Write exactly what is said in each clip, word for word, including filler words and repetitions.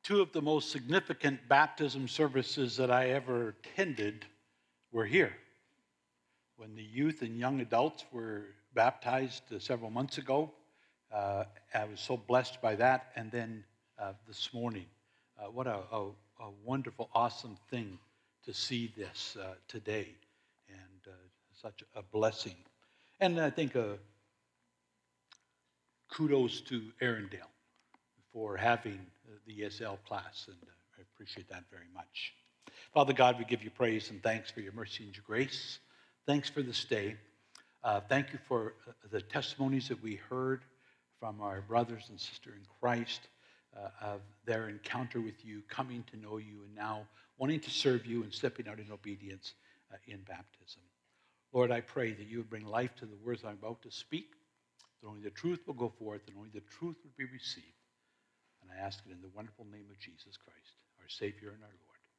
Two of the most significant baptism services that I ever attended were here. When the youth and young adults were baptized uh, several months ago, uh, I was so blessed by that. And then uh, this morning, uh, what a, a, a wonderful, awesome thing to see this uh, today. And uh, such a blessing. And I think uh, kudos to Arendelle for having the E S L class, and uh, I appreciate that very much. Father God, we give you praise and thanks for your mercy and your grace. Thanks for this day. Uh, thank you for uh, the testimonies that we heard from our brothers and sisters in Christ uh, of their encounter with you, coming to know you, and now wanting to serve you and stepping out in obedience uh, in baptism. Lord, I pray that you would bring life to the words I'm about to speak, that only the truth will go forth and only the truth would be received. And I ask it in the wonderful name of Jesus Christ, our Savior and our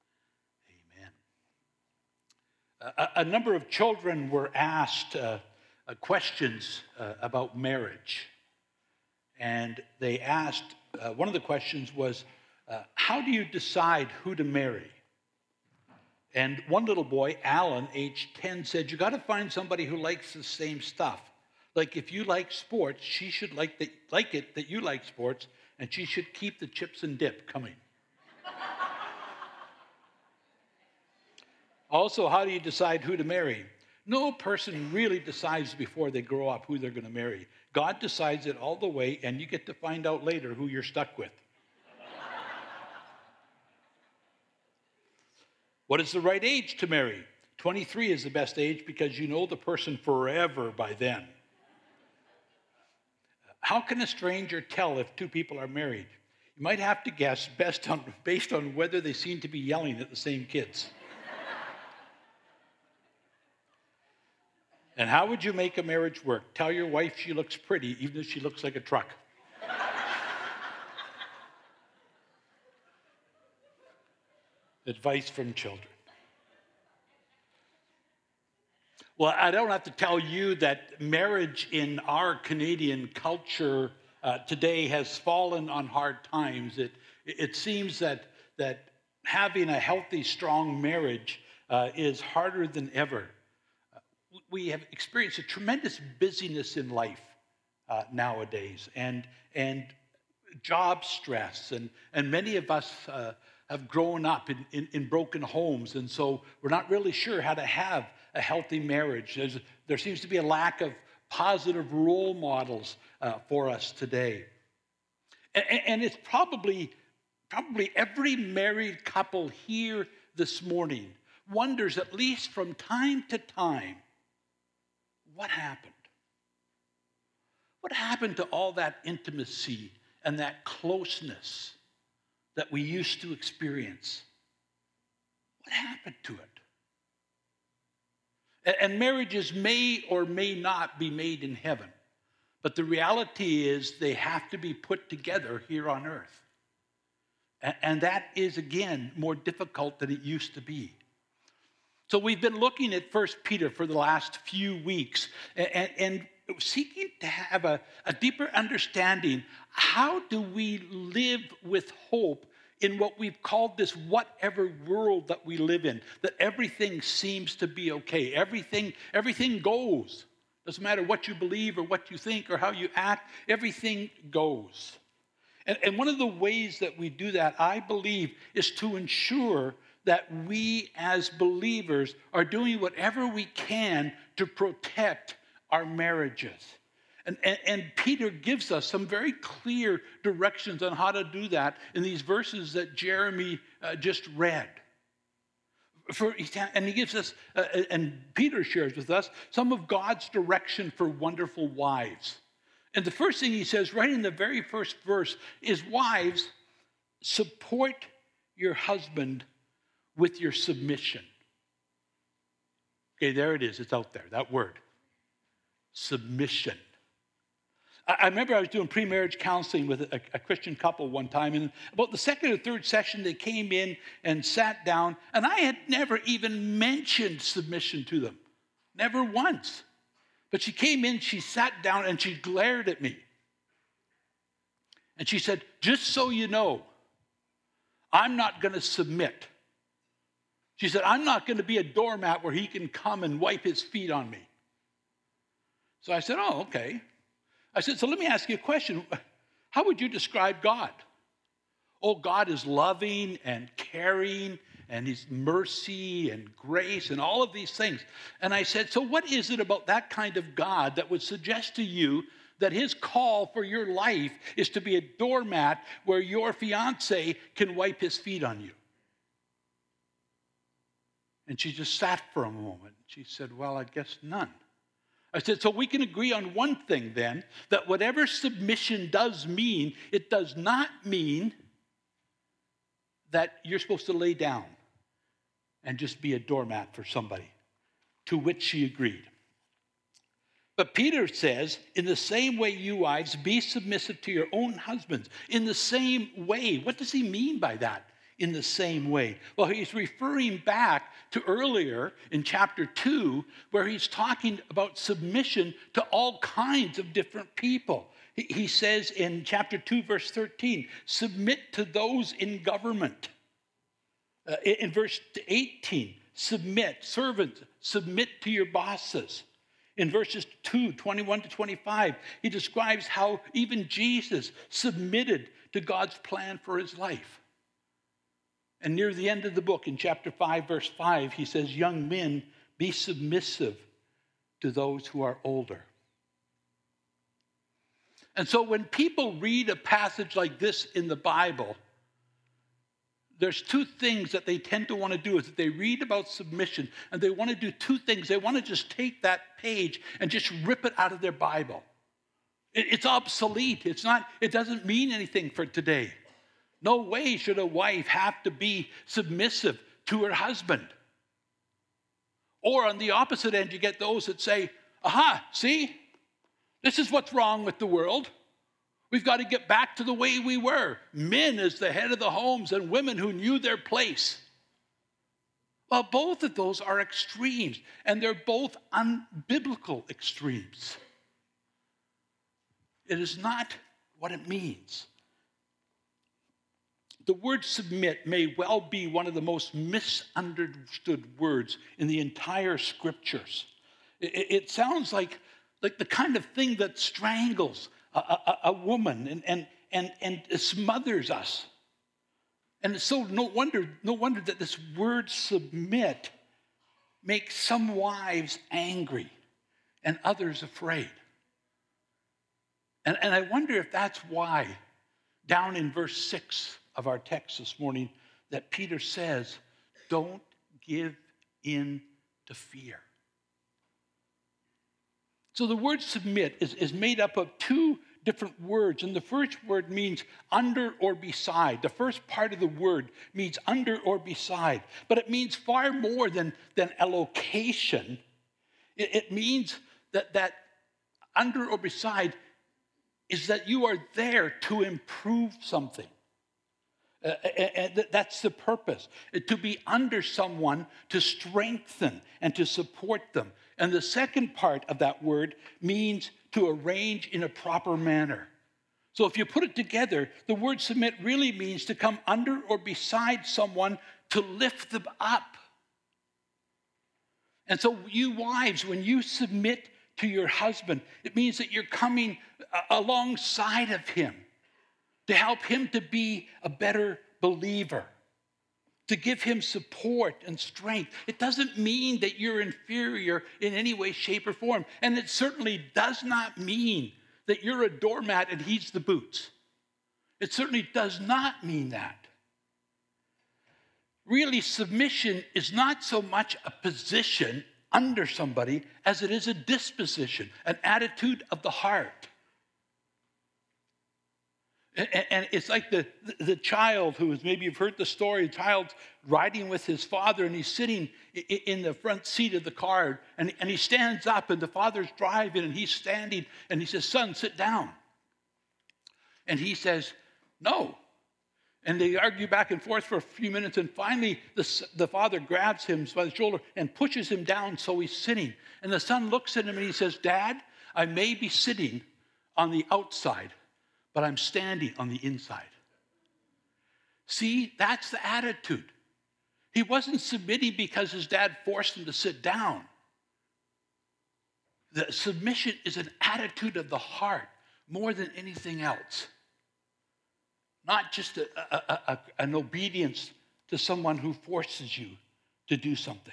Lord. Amen. A, a number of children were asked uh, uh, questions uh, about marriage. And they asked, uh, one of the questions was, uh, how do you decide who to marry? And one little boy, Alan, age ten, said, you got to find somebody who likes the same stuff. Like if you like sports, she should like, the, like it that you like sports, and she should keep the chips and dip coming. Also, how do you decide who to marry? No person really decides before they grow up who they're going to marry. God decides it all the way, and you get to find out later who you're stuck with. What is the right age to marry? twenty-three is the best age because you know the person forever by then. How can a stranger tell if two people are married? You might have to guess based on, based on whether they seem to be yelling at the same kids. And how would you make a marriage work? Tell your wife she looks pretty, even if she looks like a truck. Advice from children. Well, I don't have to tell you that marriage in our Canadian culture uh, today has fallen on hard times. It, it seems that, that having a healthy, strong marriage uh, is harder than ever. Uh, we have experienced a tremendous busyness in life uh, nowadays, and, and job stress, and, and many of us uh, have grown up in, in, in broken homes, and so we're not really sure how to have a healthy marriage. There's, there seems to be a lack of positive role models uh, for us today. And, and it's probably, probably every married couple here this morning wonders, at least from time to time, what happened? What happened to all that intimacy and that closeness that we used to experience? What happened to it? And marriages may or may not be made in heaven. But the reality is they have to be put together here on earth. And that is, again, more difficult than it used to be. So we've been looking at First Peter for the last few weeks and, and seeking to have a, a deeper understanding. How do we live with hope in what we've called this whatever world that we live in, that everything seems to be okay. Everything, everything goes. Doesn't matter what you believe or what you think or how you act, everything goes. And, and one of the ways that we do that, I believe, is to ensure that we as believers are doing whatever we can to protect our marriages. And, and, and Peter gives us some very clear directions on how to do that in these verses that Jeremy uh, just read. For, and he gives us, uh, and Peter shares with us, some of God's direction for wonderful wives. And the first thing he says right in the very first verse is, wives, support your husband with your submission. Okay, there it is. It's out there, that word. Submission. I remember I was doing pre-marriage counseling with a, a Christian couple one time, and about the second or third session, they came in and sat down, and I had never even mentioned submission to them. Never once. But she came in, she sat down, and she glared at me. And she said, just so you know, I'm not going to submit. She said, I'm not going to be a doormat where he can come and wipe his feet on me. So I said, oh, okay. I said, so let me ask you a question. How would you describe God? Oh, God is loving and caring and his mercy and grace and all of these things. And I said, so what is it about that kind of God that would suggest to you that his call for your life is to be a doormat where your fiance can wipe his feet on you? And she just sat for a moment. She said, well, I guess none. I said, so we can agree on one thing then, that whatever submission does mean, it does not mean that you're supposed to lay down and just be a doormat for somebody. To which she agreed. But Peter says, in the same way, you wives, be submissive to your own husbands. In the same way. What does he mean by that? In the same way. Well, he's referring back to earlier in chapter two, where he's talking about submission to all kinds of different people. He says in chapter two, verse thirteen, submit to those in government. Uh, in verse eighteen, submit, servants, submit to your bosses. In verses two, twenty-one to twenty-five, he describes how even Jesus submitted to God's plan for his life. And near the end of the book, in chapter five, verse five, he says, young men, be submissive to those who are older. And so when people read a passage like this in the Bible, there's two things that they tend to want to do is that they read about submission and they want to do two things. They want to just take that page and just rip it out of their Bible. It's obsolete. It's not, it doesn't mean anything for today. No way should a wife have to be submissive to her husband. Or on the opposite end, you get those that say, aha, see, this is what's wrong with the world. We've got to get back to the way we were. Men as the head of the homes and women who knew their place. Well, both of those are extremes, and they're both unbiblical extremes. It is not what it means. The word submit may well be one of the most misunderstood words in the entire scriptures. It, it sounds like, like the kind of thing that strangles a, a, a woman and, and, and, and smothers us. And it's so no wonder, no wonder that this word submit makes some wives angry and others afraid. And, and I wonder if that's why down in verse six of our text this morning that Peter says, don't give in to fear. So the word submit is, is made up of two different words. And the first word means under or beside. The first part of the word means under or beside. But it means far more than, than a location. It, it means that, that under or beside is that you are there to improve something. Uh, and that's the purpose, to be under someone to strengthen and to support them. And the second part of that word means to arrange in a proper manner. So if you put it together, the word submit really means to come under or beside someone to lift them up. And so you wives, when you submit to your husband, it means that you're coming alongside of him to help him to be a better believer, to give him support and strength. It doesn't mean that you're inferior in any way, shape, or form. And it certainly does not mean that you're a doormat and he's the boots. It certainly does not mean that. Really, submission is not so much a position under somebody as it is a disposition, an attitude of the heart. And it's like the, the child who is, maybe you've heard the story, the child's riding with his father and he's sitting in the front seat of the car and, and he stands up and the father's driving and he's standing and he says, son, sit down. And he says, no. And they argue back and forth for a few minutes and finally the, the father grabs him by the shoulder and pushes him down so he's sitting. And the son looks at him and he says, Dad, I may be sitting on the outside, but I'm standing on the inside. See, that's the attitude. He wasn't submitting because his dad forced him to sit down. The submission is an attitude of the heart more than anything else. Not just a, a, a, an obedience to someone who forces you to do something.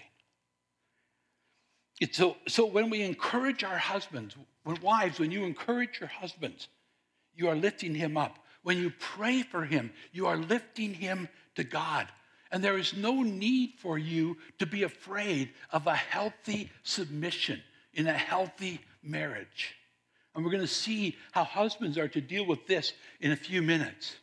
It's so, so when we encourage our husbands, when wives, when you encourage your husbands, you are lifting him up. When you pray for him, you are lifting him to God. And there is no need for you to be afraid of a healthy submission in a healthy marriage. And we're going to see how husbands are to deal with this in a few minutes.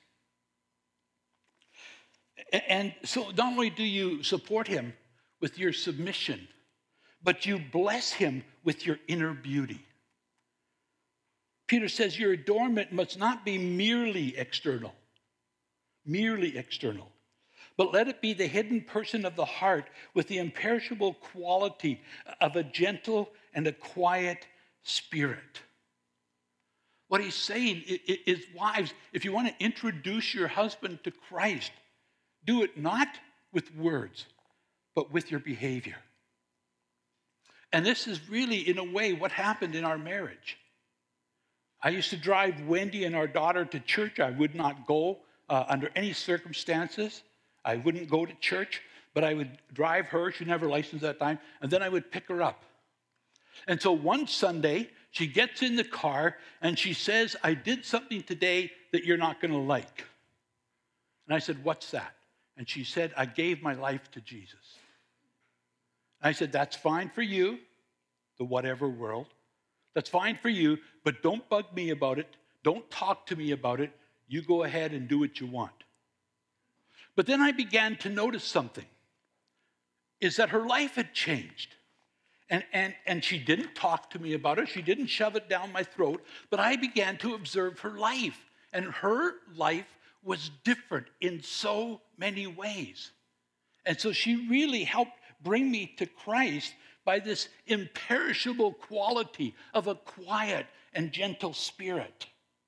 And so not only do you support him with your submission, but you bless him with your inner beauty. Peter says your adornment must not be merely external, merely external, but let it be the hidden person of the heart with the imperishable quality of a gentle and a quiet spirit. What he's saying is, wives, if you want to introduce your husband to Christ, do it not with words, but with your behavior. And this is really, in a way, what happened in our marriage. I used to drive Wendy and our daughter to church. I would not go uh, under any circumstances. I wouldn't go to church, but I would drive her. She never licensed at that time. And then I would pick her up. And so one Sunday, she gets in the car and she says, I did something today that you're not going to like. And I said, what's that? And she said, I gave my life to Jesus. I said, that's fine for you, the whatever world. That's fine for you, but don't bug me about it. Don't talk to me about it. You go ahead and do what you want. But then I began to notice something, is that her life had changed. And, and, and she didn't talk to me about it. She didn't shove it down my throat. But I began to observe her life. And her life was different in so many ways. And so she really helped bring me to Christ by this imperishable quality of a quiet and gentle spirit.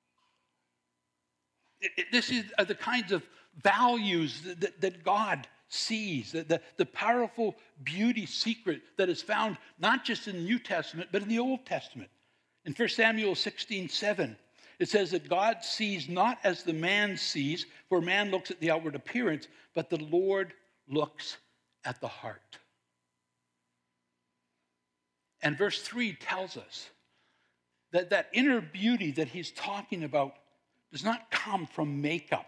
It, it, this is the kinds of values that, that, that God sees, the, the, the powerful beauty secret that is found not just in the New Testament, but in the Old Testament. In First Samuel sixteen seven, it says that God sees not as the man sees, for man looks at the outward appearance, but the Lord looks at the heart. And verse three tells us that that inner beauty that he's talking about does not come from makeup.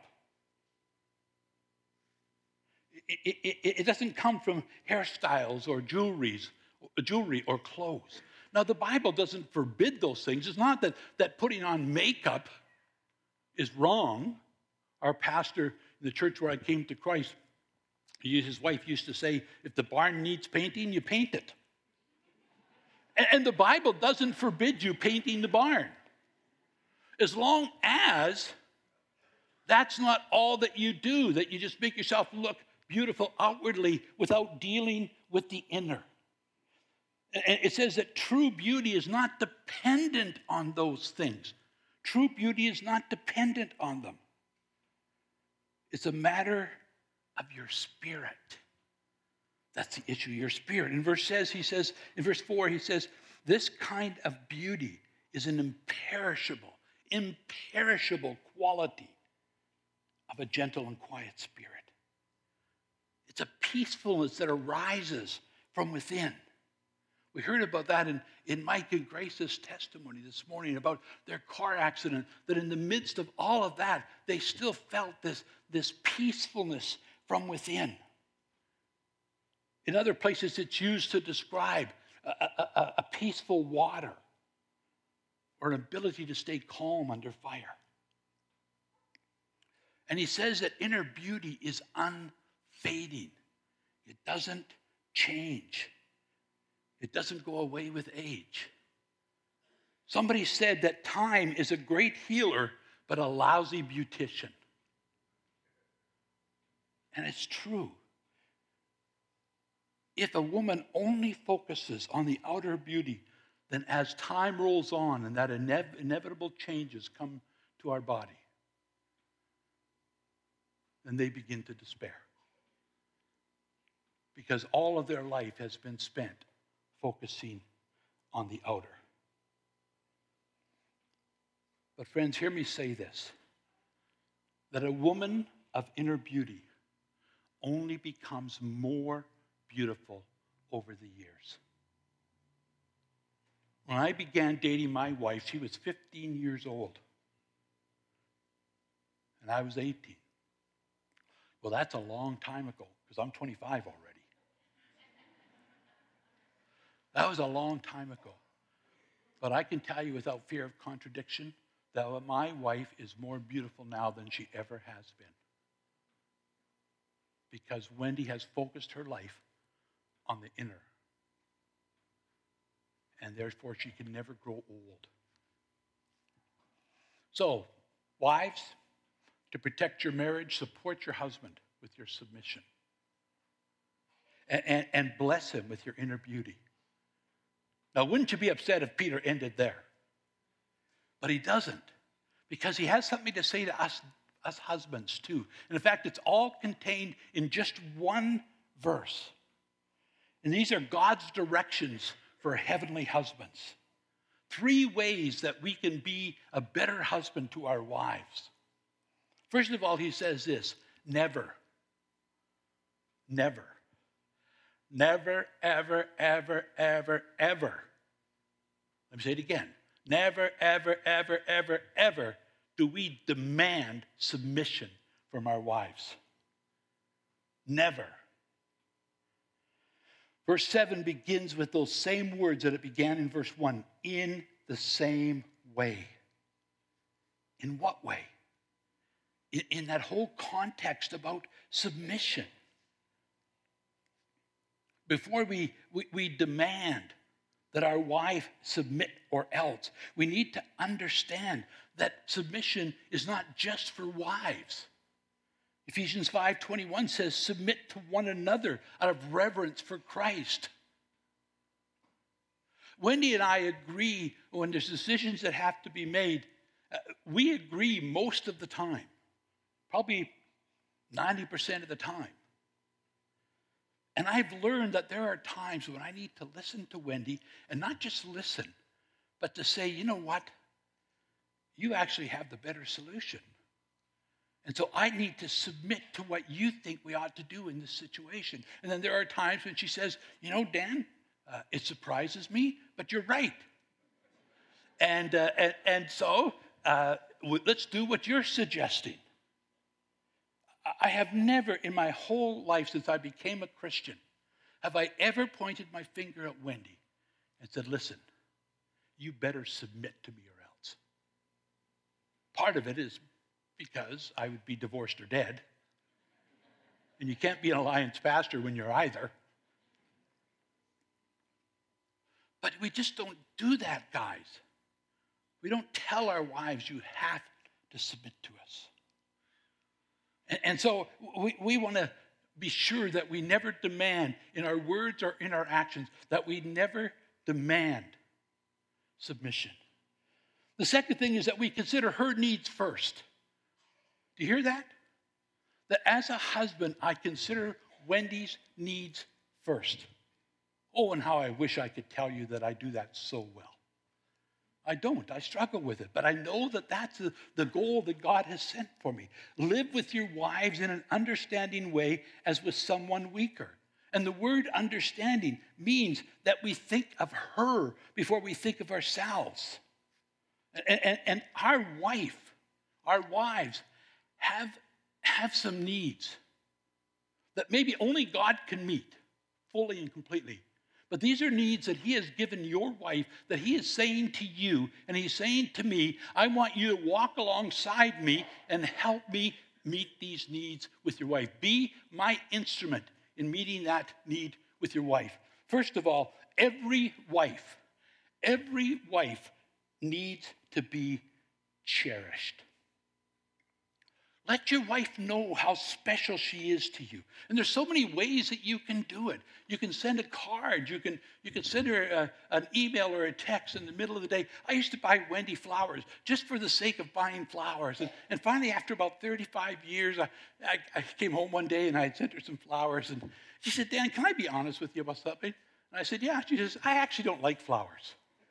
It, it, it doesn't come from hairstyles or jewelries, jewelry or clothes. Now, the Bible doesn't forbid those things. It's not that, that putting on makeup is wrong. Our pastor in the church where I came to Christ, he, his wife used to say, if the barn needs painting, you paint it. And, and the Bible doesn't forbid you painting the barn, as long as that's not all that you do, that you just make yourself look beautiful outwardly without dealing with the inner. And it says that true beauty is not dependent on those things. True beauty is not dependent on them. It's a matter of your spirit. That's the issue, your spirit. In verse says, he says, in verse four, he says, this kind of beauty is an imperishable, imperishable quality of a gentle and quiet spirit. It's a peacefulness that arises from within. We heard about that in, in Mike and Grace's testimony this morning about their car accident, that in the midst of all of that, they still felt this, this peacefulness from within. In other places, it's used to describe a, a, a peaceful water or an ability to stay calm under fire. And he says that inner beauty is unfading. It doesn't change. It doesn't go away with age. Somebody said that time is a great healer, but a lousy beautician. And it's true. If a woman only focuses on the outer beauty, then as time rolls on and that inev- inevitable changes come to our body, then they begin to despair. Because all of their life has been spent focusing on the outer. But friends, hear me say this, that a woman of inner beauty only becomes more beautiful over the years. When I began dating my wife, she was fifteen years old. And I was eighteen. Well, that's a long time ago, because I'm twenty-five already. That was a long time ago. But I can tell you without fear of contradiction that my wife is more beautiful now than she ever has been. Because Wendy has focused her life on the inner. And therefore she can never grow old. So, wives, to protect your marriage, support your husband with your submission. And, and, and bless him with your inner beauty. Now, wouldn't you be upset if Peter ended there? But he doesn't, because he has something to say to us, us husbands too. And in fact, it's all contained in just one verse. And these are God's directions for heavenly husbands. Three ways that we can be a better husband to our wives. First of all, he says this, never, never, never, ever, ever, ever, ever. Let me say it again. Never, ever, ever, ever, ever do we demand submission from our wives. Never. Verse seven begins with those same words that it began in verse one. In the same way. In what way? In, in that whole context about submission. Before we, we, we demand that our wife submit or else, we need to understand that submission is not just for wives. Ephesians five twenty-one says, submit to one another out of reverence for Christ. Wendy and I agree when there's decisions that have to be made. Uh, we agree most of the time, probably ninety percent of the time. And I've learned that there are times when I need to listen to Wendy, and not just listen, but to say, you know what? You actually have the better solution. And so I need to submit to what you think we ought to do in this situation. And then there are times when she says, you know, Dan, uh, it surprises me, but you're right. And, uh, and, and so uh, let's do what you're suggesting. I have never in my whole life since I became a Christian, have I ever pointed my finger at Wendy and said, listen, you better submit to me or else. Part of it is because I would be divorced or dead. And you can't be an alliance pastor when you're either. But we just don't do that, guys. We don't tell our wives, you have to submit to us. And, and so we, we want to be sure that we never demand in our words or in our actions, that we never demand submission. The second thing is that we consider her needs first. Do you hear that? That as a husband, I consider Wendy's needs first. Oh, and how I wish I could tell you that I do that so well. I don't. I struggle with it. But I know that that's the, the goal that God has sent for me. Live with your wives in an understanding way as with someone weaker. And the word understanding means that we think of her before we think of ourselves. And, and, and our wife, our wives, have, have some needs that maybe only God can meet fully and completely. But these are needs that he has given your wife, that he is saying to you, and he's saying to me, I want you to walk alongside me and help me meet these needs with your wife. Be my instrument in meeting that need with your wife. First of all, every wife, every wife needs to be cherished. Let your wife know how special she is to you. And there's so many ways that you can do it. You can send a card. You can, you can send her a, an email or a text in the middle of the day. I used to buy Wendy flowers just for the sake of buying flowers. And, and finally, after about thirty-five years, I, I, I came home one day and I had sent her some flowers. And she said, Dan, can I be honest with you about something? And I said, yeah. She says, I actually don't like flowers.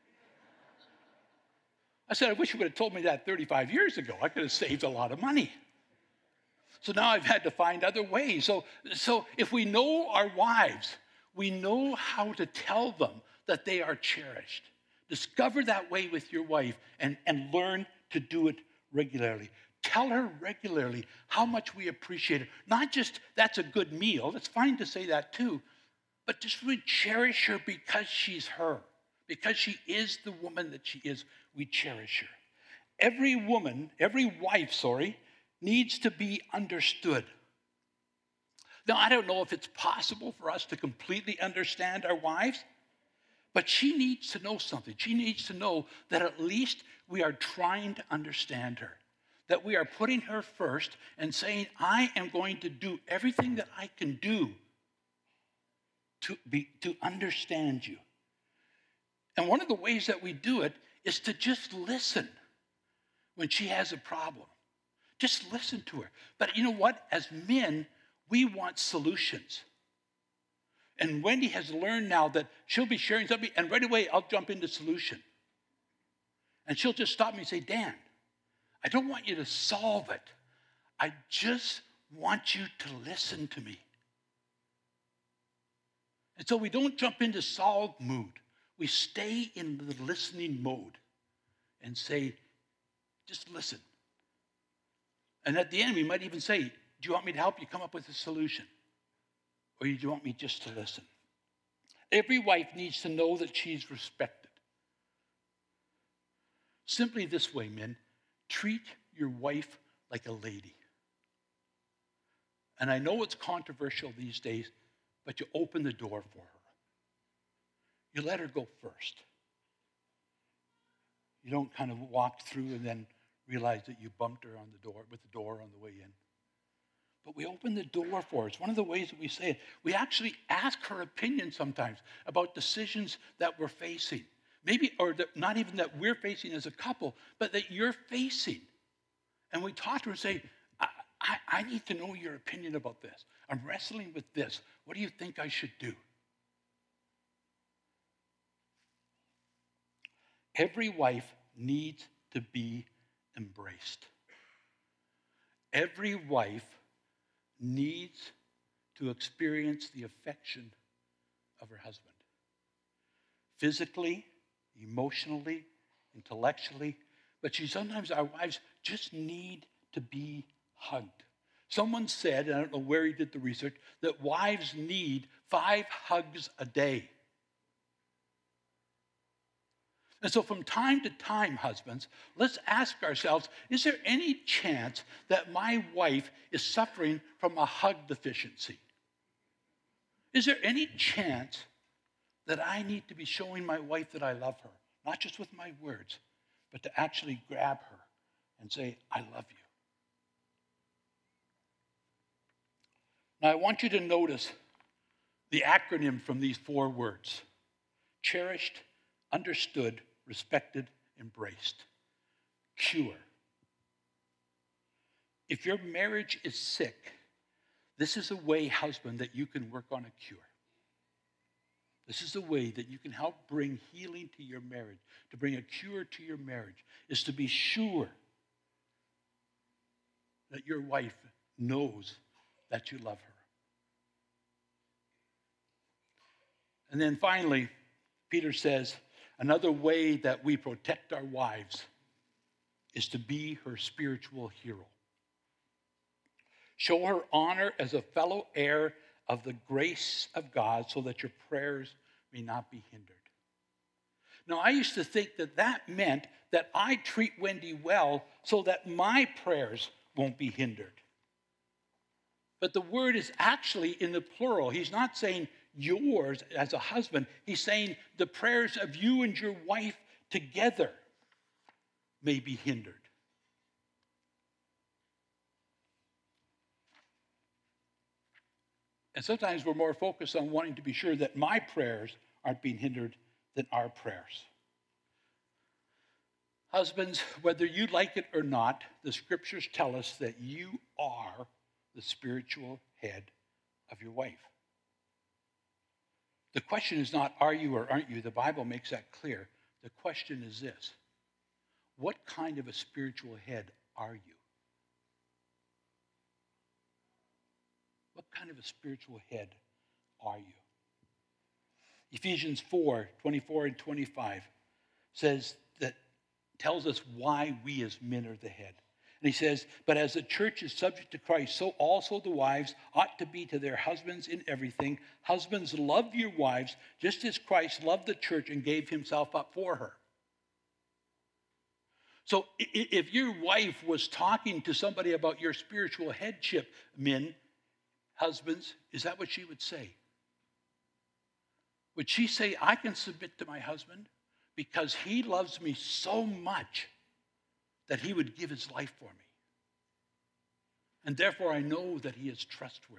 I said, I wish you would have told me that thirty-five years ago. I could have saved a lot of money. So now I've had to find other ways. So, so if we know our wives, we know how to tell them that they are cherished. Discover that way with your wife and, and learn to do it regularly. Tell her regularly how much we appreciate her. Not just that's a good meal. It's fine to say that too. But just really cherish her because she's her. Because she is the woman that she is, we cherish her. Every woman, every wife, sorry, needs to be understood. Now, I don't know if it's possible for us to completely understand our wives, but she needs to know something. She needs to know that at least we are trying to understand her, that we are putting her first and saying, I am going to do everything that I can do to, be, to understand you. And one of the ways that we do it is to just listen when she has a problem. Just listen to her. But you know what? As men, we want solutions. And Wendy has learned now that she'll be sharing something, and right away, I'll jump into solution. And she'll just stop me and say, Dan, I don't want you to solve it. I just want you to listen to me. And so we don't jump into solve mood. We stay in the listening mode and say, just listen. And at the end, we might even say, do you want me to help you come up with a solution? Or do you want me just to listen? Every wife needs to know that she's respected. Simply this way, men, treat your wife like a lady. And I know it's controversial these days, but you open the door for her. You let her go first. You don't kind of walk through and then realize that you bumped her on the door with the door on the way in. But we open the door for her. It's one of the ways that we say it. We actually ask her opinion sometimes about decisions that we're facing. Maybe, or that not even that we're facing as a couple, but that you're facing. And we talk to her and say, I, I, I need to know your opinion about this. I'm wrestling with this. What do you think I should do? Every wife needs to be embraced. Every wife needs to experience the affection of her husband. Physically, emotionally, intellectually, but she sometimes, our wives just need to be hugged. Someone said, and I don't know where he did the research, that wives need five hugs a day. And so from time to time, husbands, let's ask ourselves, is there any chance that my wife is suffering from a hug deficiency? Is there any chance that I need to be showing my wife that I love her, not just with my words, but to actually grab her and say, I love you? Now, I want you to notice the acronym from these four words: cherished, understood, respected, embraced. Cure. If your marriage is sick, this is a way, husband, that you can work on a cure. This is a way that you can help bring healing to your marriage, to bring a cure to your marriage, is to be sure that your wife knows that you love her. And then finally, Peter says, another way that we protect our wives is to be her spiritual hero. Show her honor as a fellow heir of the grace of God so that your prayers may not be hindered. Now, I used to think that that meant that I treat Wendy well so that my prayers won't be hindered. But the word is actually in the plural. He's not saying yours as a husband. He's saying the prayers of you and your wife together may be hindered. And sometimes we're more focused on wanting to be sure that my prayers aren't being hindered than our prayers. Husbands, whether you like it or not, the scriptures tell us that you are the spiritual head of your wife. The question is not, are you or aren't you? The Bible makes that clear. The question is this: what kind of a spiritual head are you? What kind of a spiritual head are you? Ephesians four, twenty-four and twenty-five says that, tells us why we as men are the head. And he says, but as the church is subject to Christ, so also the wives ought to be to their husbands in everything. Husbands, love your wives, just as Christ loved the church and gave himself up for her. So if your wife was talking to somebody about your spiritual headship, men, husbands, is that what she would say? Would she say, I can submit to my husband because he loves me so much that he would give his life for me? And therefore I know that he is trustworthy.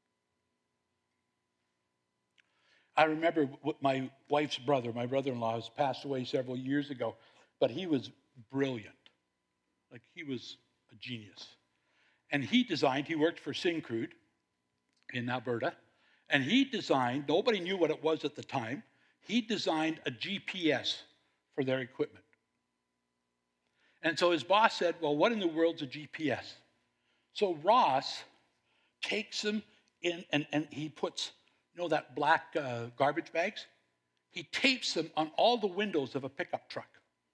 I remember my wife's brother, my brother-in-law, has passed away several years ago, but he was brilliant. Like, he was a genius. And he designed, he worked for Syncrude in Alberta, and he designed, nobody knew what it was at the time, he designed a G P S for their equipment. And so his boss said, well, what in the world's a G P S? So Ross takes them in, and, and he puts, you know, that black uh, garbage bags? He tapes them on all the windows of a pickup truck.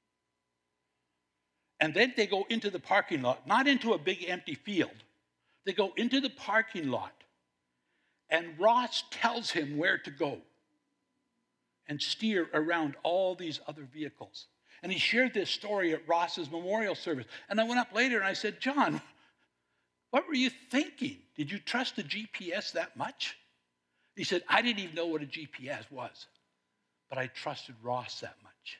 And then they go into the parking lot, not into a big empty field. They go into the parking lot, and Ross tells him where to go and steer around all these other vehicles. And he shared this story at Ross's memorial service. And I went up later and I said, John, what were you thinking? Did you trust the G P S that much? He said, I didn't even know what a G P S was, but I trusted Ross that much.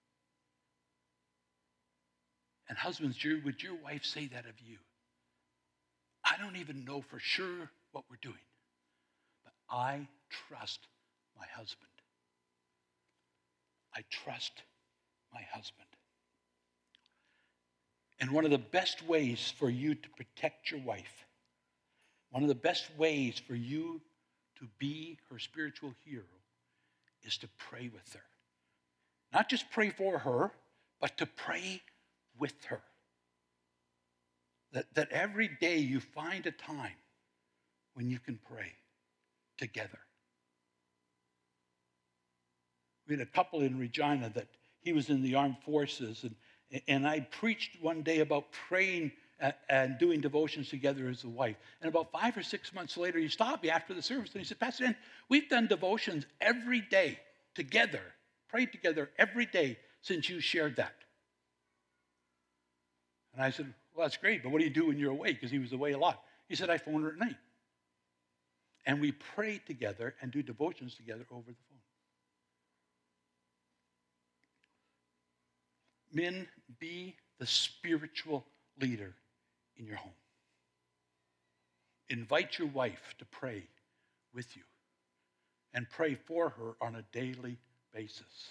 And husbands, would your wife say that of you? I don't even know for sure what we're doing, but I trust my husband. I trust my husband. And one of the best ways for you to protect your wife, one of the best ways for you to be her spiritual hero, is to pray with her. Not just pray for her, but to pray with her. That, that every day you find a time when you can pray together. We had a couple in Regina that he was in the armed forces, and, and I preached one day about praying and doing devotions together as a wife. And about five or six months later, he stopped me after the service and he said, Pastor Dan, we've done devotions every day together, prayed together every day since you shared that. And I said, well, that's great, but what do you do when you're away? Because he was away a lot. He said, I phone her at night. And we pray together and do devotions together over the phone. Men, be the spiritual leader in your home. Invite your wife to pray with you and pray for her on a daily basis.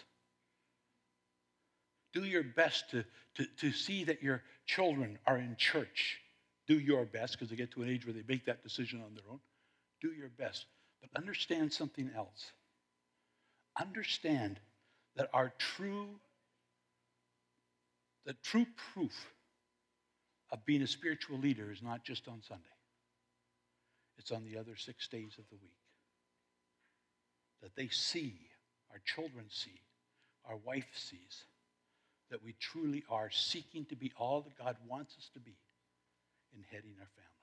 Do your best to, to, to see that your children are in church. Do your best, because they get to an age where they make that decision on their own. Do your best. But understand something else. Understand that our true, the true proof of being a spiritual leader is not just on Sunday. It's on the other six days of the week. That they see, our children see, our wife sees, that we truly are seeking to be all that God wants us to be in heading our family.